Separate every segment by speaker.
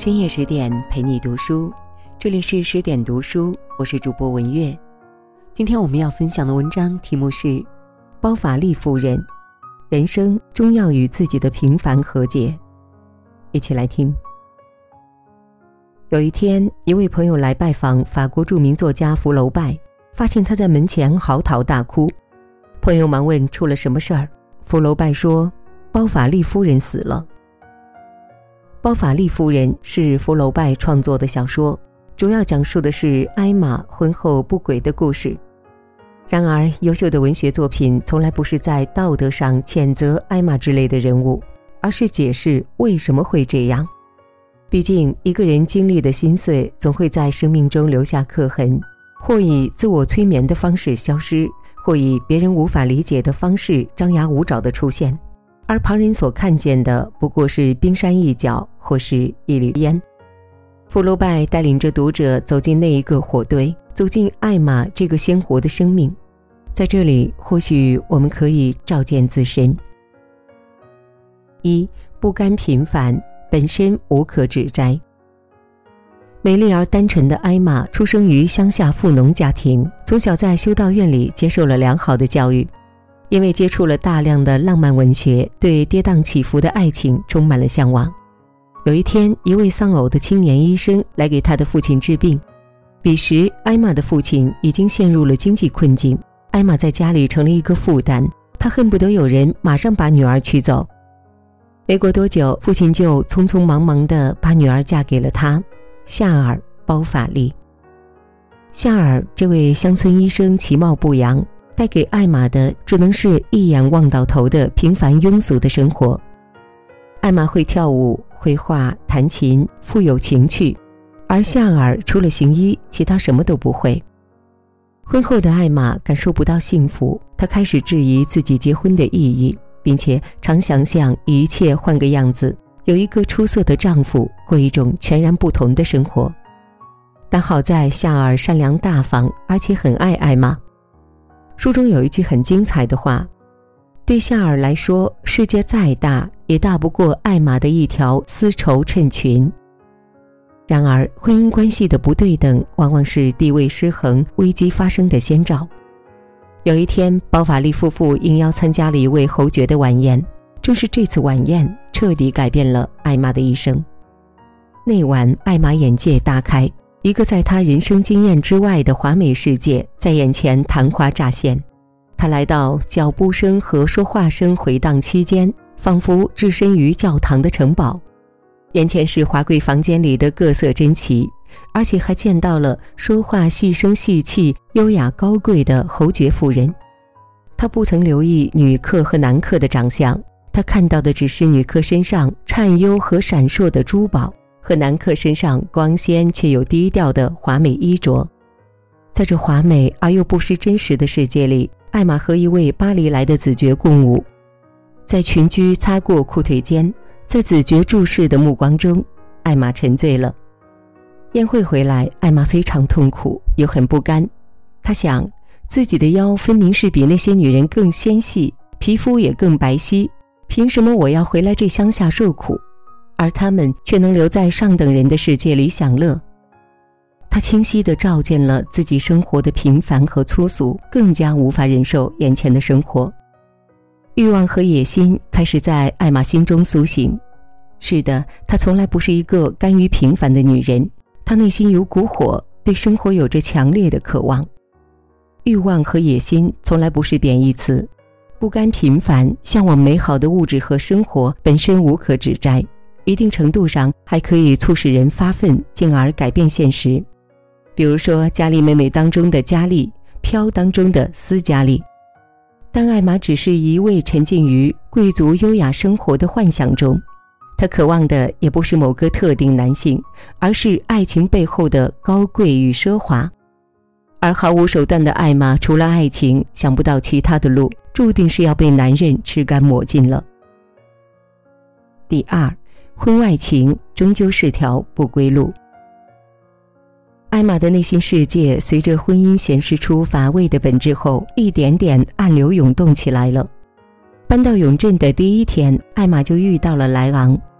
Speaker 1: 深夜10点陪你读书，这里是10点读书，我是主播文月。今天我们要分享的文章题目是包法利夫人，人生终要与自己的平凡和解。一起来听。有一天，一位朋友来拜访法国著名作家福楼拜，发现他在门前嚎啕大哭。朋友忙问出了什么事儿，福楼拜说包法利夫人死了。包法利夫人是福楼拜创作的小说，主要讲述的是艾玛婚后不轨的故事。然而，优秀的文学作品从来不是在道德上谴责艾玛之类的人物，而是解释为什么会这样。毕竟，一个人经历的心碎总会在生命中留下刻痕，或以自我催眠的方式消失，或以别人无法理解的方式张牙舞爪地出现。而旁人所看见的不过是冰山一角，或是一缕烟。福楼拜带领着读者走进那一个火堆，走进艾玛这个鲜活的生命。在这里，或许我们可以照见自身。1. 不甘平凡，本身无可指摘。美丽而单纯的艾玛出生于乡下富农家庭，从小在修道院里接受了良好的教育。因为接触了大量的浪漫文学，对跌宕起伏的爱情充满了向往。有一天，一位丧偶的青年医生来给他的父亲治病。彼时，艾玛的父亲已经陷入了经济困境，艾玛在家里成了一个负担，他恨不得有人马上把女儿娶走。没过多久，父亲就匆匆忙忙地把女儿嫁给了他，夏尔·包法利。夏尔这位乡村医生其貌不扬，带给艾玛的只能是一眼望到头的平凡庸俗的生活。艾玛会跳舞、绘画、弹琴，富有情趣，而夏尔除了行医，其他什么都不会。婚后的艾玛感受不到幸福，她开始质疑自己结婚的意义，并且常想象一切换个样子，有一个出色的丈夫，过一种全然不同的生活。但好在夏尔善良大方，而且很爱艾玛。书中有一句很精彩的话，对夏尔来说，世界再大也大不过艾玛的一条丝绸衬裙。然而，婚姻关系的不对等往往是地位失衡危机发生的先兆。有一天，包法利夫妇应邀参加了一位侯爵的晚宴，正是这次晚宴彻底改变了艾玛的一生。那晚，艾玛眼界大开，一个在她人生经验之外的华美世界在眼前昙花乍现。她来到脚步声和说话声回荡期间，仿佛置身于教堂的城堡。眼前是华贵房间里的各色珍奇，而且还见到了说话细声细气、优雅高贵的侯爵夫人。她不曾留意女客和男客的长相，她看到的只是女客身上灿幽和闪烁的珠宝，和男客身上光鲜却又低调的华美衣着。在这华美而又不失真实的世界里，艾玛和一位巴黎来的子爵共舞，在群居擦过裤腿间，在子爵注视的目光中，艾玛沉醉了。宴会回来，艾玛非常痛苦又很不甘。她想，自己的腰分明是比那些女人更纤细，皮肤也更白皙，凭什么我要回来这乡下受苦，而他们却能留在上等人的世界里享乐？他清晰地照见了自己生活的平凡和粗俗，更加无法忍受眼前的生活。欲望和野心开始在艾玛心中苏醒。是的，她从来不是一个甘于平凡的女人，她内心有股火，对生活有着强烈的渴望。欲望和野心从来不是贬义词，不甘平凡，向往美好的物质和生活本身无可指摘，一定程度上还可以促使人发奋，进而改变现实。比如说佳丽妹妹当中的佳丽，飘当中的斯佳丽。但艾玛只是一味沉浸于贵族优雅生活的幻想中，她渴望的也不是某个特定男性，而是爱情背后的高贵与奢华。而毫无手段的艾玛除了爱情想不到其他的路，注定是要被男人吃干抹净了。第二，婚外情终究是条不归路。艾玛的内心世界随着婚姻显示出乏味的本质后，一点点暗流涌动起来了。搬到永镇的第一天，艾玛就遇到了莱昂。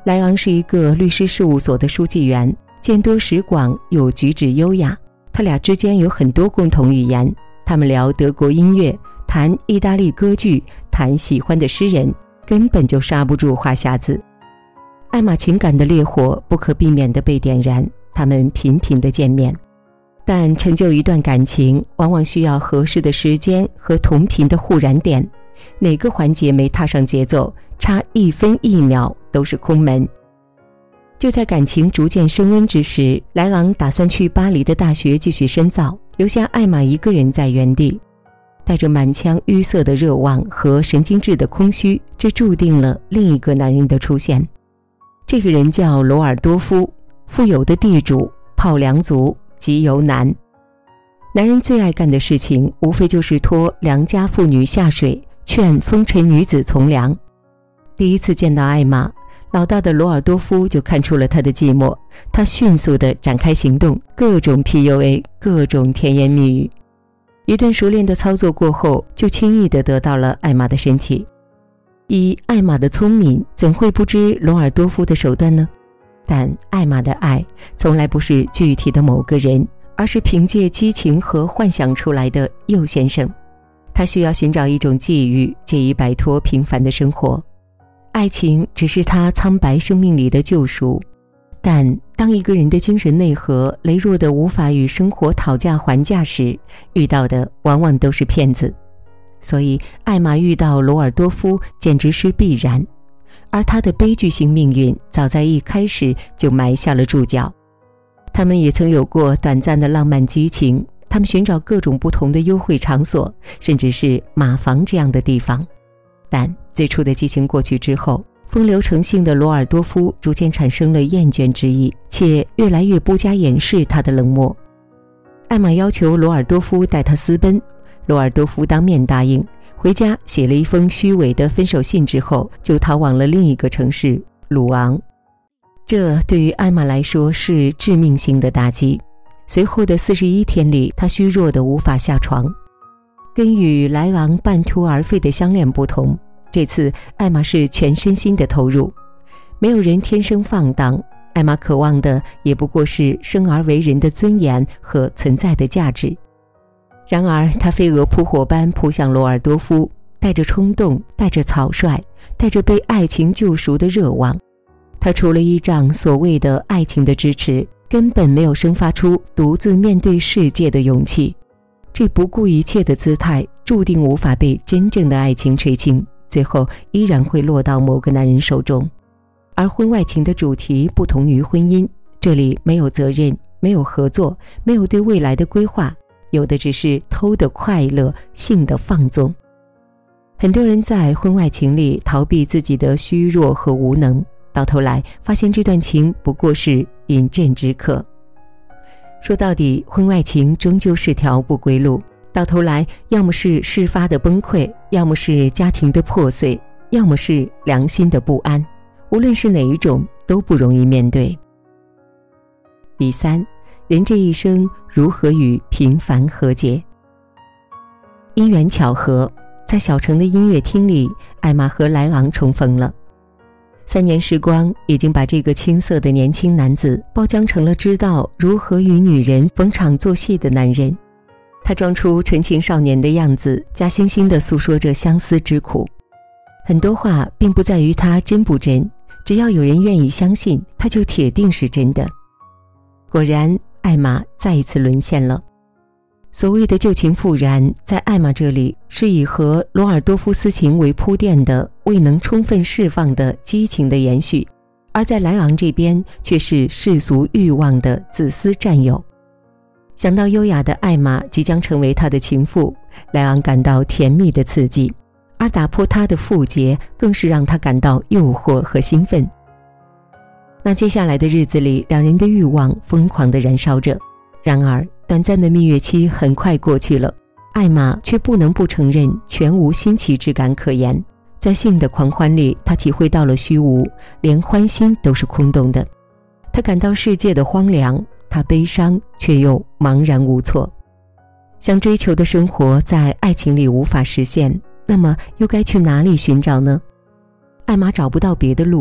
Speaker 1: 莱昂是一个律师事务所的书记员，见多识广又举止优雅，他俩之间有很多共同语言，他们聊德国音乐，谈意大利歌剧，谈喜欢的诗人，根本就刹不住话匣子。艾玛情感的烈火不可避免地被点燃，他们频频地见面，但成就一段感情往往需要合适的时间和同频的互燃点，哪个环节没踏上节奏，差1分1秒都是空门。就在感情逐渐升温之时，莱昂打算去巴黎的大学继续深造，留下艾玛一个人在原地。带着满腔淤塞的热望和神经质的空虚，这注定了另一个男人的出现。这个人叫罗尔多夫，富有的地主，泡良族，极游男。男人最爱干的事情无非就是拖良家妇女下水，劝风尘女子从良。第一次见到艾玛，老大的罗尔多夫就看出了他的寂寞，他迅速地展开行动，各种 PUA， 各种甜言蜜语。一顿熟练的操作过后，就轻易地得到了艾玛的身体。以艾玛的聪明，怎会不知罗尔多夫的手段呢？但艾玛的爱从来不是具体的某个人，而是凭借激情和幻想出来的右先生。他需要寻找一种际遇，借以摆脱平凡的生活。爱情只是他苍白生命里的救赎，但当一个人的精神内核羸弱得无法与生活讨价还价时，遇到的往往都是骗子。所以艾玛遇到罗尔多夫简直是必然，而他的悲剧性命运早在一开始就埋下了注脚。他们也曾有过短暂的浪漫激情，他们寻找各种不同的幽会场所，甚至是马房这样的地方。但最初的激情过去之后，风流成性的罗尔多夫逐渐产生了厌倦之意，且越来越不加掩饰他的冷漠。艾玛要求罗尔多夫带他私奔，罗尔多夫当面答应，回家写了一封虚伪的分手信之后，就逃往了另一个城市鲁昂。这对于艾玛来说是致命性的打击。随后的41天里，她虚弱得无法下床。跟与莱昂半途而废的相恋不同，这次艾玛是全身心的投入。没有人天生放荡，艾玛渴望的也不过是生而为人的尊严和存在的价值。然而她飞蛾扑火般扑向罗尔多夫，带着冲动，带着草率，带着被爱情救赎的热望。她除了依仗所谓的爱情的支持，根本没有生发出独自面对世界的勇气。这不顾一切的姿态注定无法被真正的爱情垂青，最后依然会落到某个男人手中。而婚外情的主题不同于婚姻，这里没有责任，没有合作，没有对未来的规划，有的只是偷的快乐，性的放纵。很多人在婚外情里逃避自己的虚弱和无能，到头来发现这段情不过是饮鸩止渴。说到底，婚外情终究是条不归路，到头来要么是事发的崩溃，要么是家庭的破碎，要么是良心的不安。无论是哪一种，都不容易面对。第三，人这一生如何与平凡和解？因缘巧合，在小城的音乐厅里，艾玛和莱昂重逢了。3年时光已经把这个青涩的年轻男子包浆成了知道如何与女人逢场作戏的男人。他装出纯情少年的样子，假惺惺地诉说着相思之苦。很多话并不在于他真不真，只要有人愿意相信，他就铁定是真的。果然，艾玛再一次沦陷了。所谓的旧情复燃，在艾玛这里是以和罗尔多夫私情为铺垫的未能充分释放的激情的延续，而在莱昂这边却是世俗欲望的自私占有。想到优雅的艾玛即将成为他的情妇，莱昂感到甜蜜的刺激，而打破他的缚结更是让他感到诱惑和兴奋。那接下来的日子里，两人的欲望疯狂地燃烧着。然而短暂的蜜月期很快过去了，艾玛却不能不承认全无新奇之感可言。在性的狂欢里，她体会到了虚无，连欢心都是空洞的。她感到世界的荒凉，她悲伤却又茫然无措。想追求的生活在爱情里无法实现，那么又该去哪里寻找呢？艾玛找不到别的路，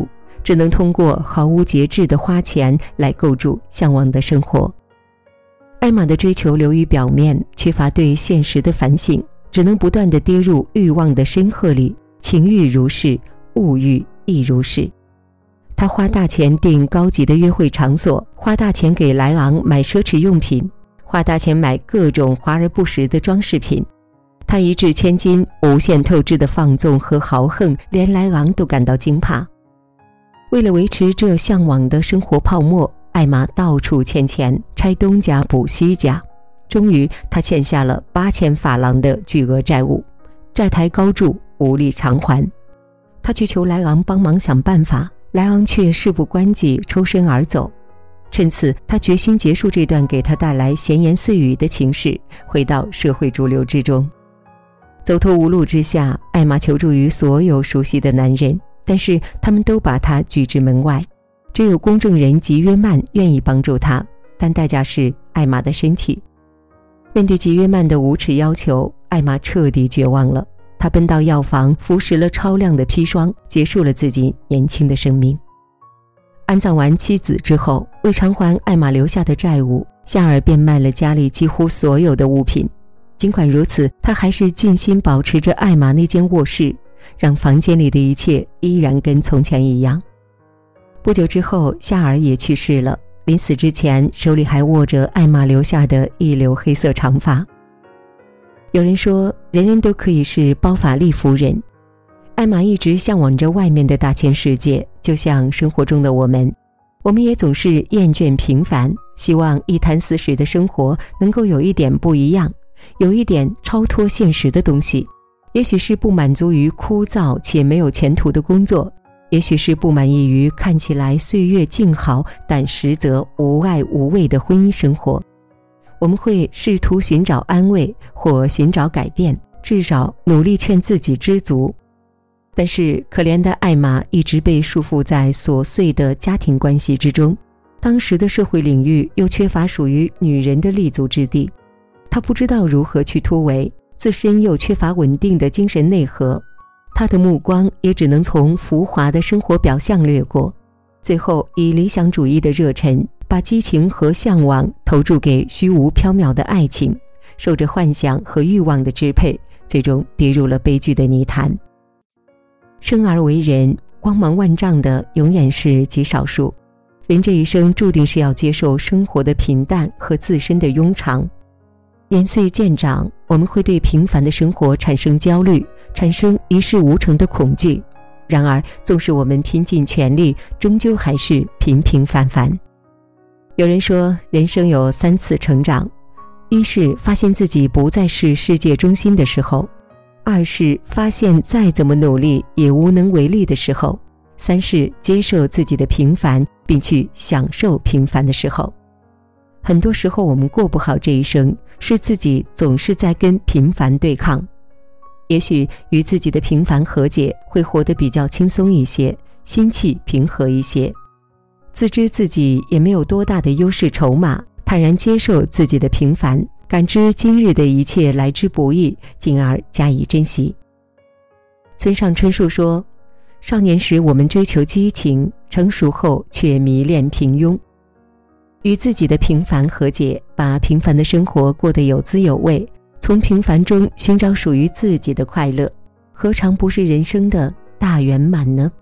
Speaker 1: 只能通过毫无节制的花钱来构筑向往的生活。艾玛的追求流于表面，缺乏对现实的反省，只能不断地跌入欲望的深壑里，情欲如是，物欲亦如是。她花大钱订高级的约会场所，花大钱给莱昂买奢侈用品，花大钱买各种华而不实的装饰品。她一掷千金，无限透支的放纵和豪横，连莱昂都感到惊怕。为了维持这向往的生活泡沫，艾玛到处欠钱，拆东家补西家，终于她欠下了8000法郎的巨额债务，债台高筑，无力偿还。她去求莱昂帮忙想办法，莱昂却事不关己，抽身而走。趁此，他决心结束这段给他带来闲言碎语的情事，回到社会主流之中。走投无路之下，艾玛求助于所有熟悉的男人，但是他们都把她拒之门外。只有公证人吉约曼愿意帮助她，但代价是艾玛的身体。面对吉约曼的无耻要求，艾玛彻底绝望了。她奔到药房，服食了超量的砒霜，结束了自己年轻的生命。安葬完妻子之后，为偿还艾玛留下的债务，夏尔变卖了家里几乎所有的物品。尽管如此，他还是尽心保持着艾玛那间卧室，让房间里的一切依然跟从前一样。不久之后，夏尔也去世了，临死之前手里还握着艾玛留下的一绺黑色长发。有人说，人人都可以是包法利夫人。艾玛一直向往着外面的大千世界，就像生活中的我们也总是厌倦平凡，希望一潭死水的生活能够有一点不一样，有一点超脱现实的东西。也许是不满足于枯燥且没有前途的工作，也许是不满意于看起来岁月静好但实则无爱无味的婚姻生活。我们会试图寻找安慰或寻找改变，至少努力劝自己知足。但是可怜的艾玛一直被束缚在琐碎的家庭关系之中，当时的社会领域又缺乏属于女人的立足之地，她不知道如何去突围，自身又缺乏稳定的精神内核，她的目光也只能从浮华的生活表象掠过，最后以理想主义的热忱，把激情和向往投注给虚无缥缈的爱情，受着幻想和欲望的支配，最终跌入了悲剧的泥潭。生而为人，光芒万丈的永远是极少数。人这一生注定是要接受生活的平淡和自身的庸常。年岁渐长，我们会对平凡的生活产生焦虑，产生一事无成的恐惧。然而，纵使我们拼尽全力，终究还是平平凡凡。有人说，人生有3次成长：一是发现自己不再是世界中心的时候；二是发现再怎么努力也无能为力的时候；三是接受自己的平凡，并去享受平凡的时候。很多时候我们过不好这一生，是自己总是在跟平凡对抗。也许与自己的平凡和解，会活得比较轻松一些，心气平和一些。自知自己也没有多大的优势筹码，坦然接受自己的平凡，感知今日的一切来之不易，进而加以珍惜。村上春树说，少年时我们追求激情，成熟后却迷恋平庸。与自己的平凡和解，把平凡的生活过得有滋有味，从平凡中寻找属于自己的快乐，何尝不是人生的大圆满呢？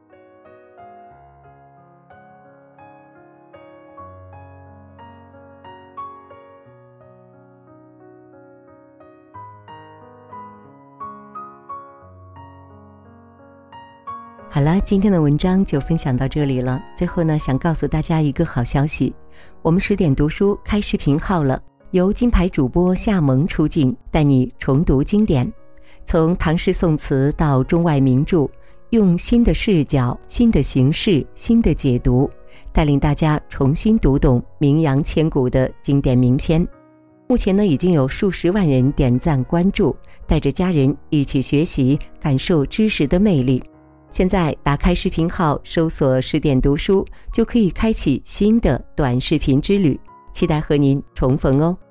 Speaker 1: 好了，今天的文章就分享到这里了。最后呢，想告诉大家一个好消息，我们10点读书开视频号了，由金牌主播夏萌出镜，带你重读经典，从唐诗宋词到中外名著，用新的视角、新的形式、新的解读，带领大家重新读懂名扬千古的经典名篇。目前呢，已经有数十万人点赞关注，带着家人一起学习，感受知识的魅力。现在打开视频号，搜索10点读书，就可以开启新的短视频之旅，期待和您重逢哦。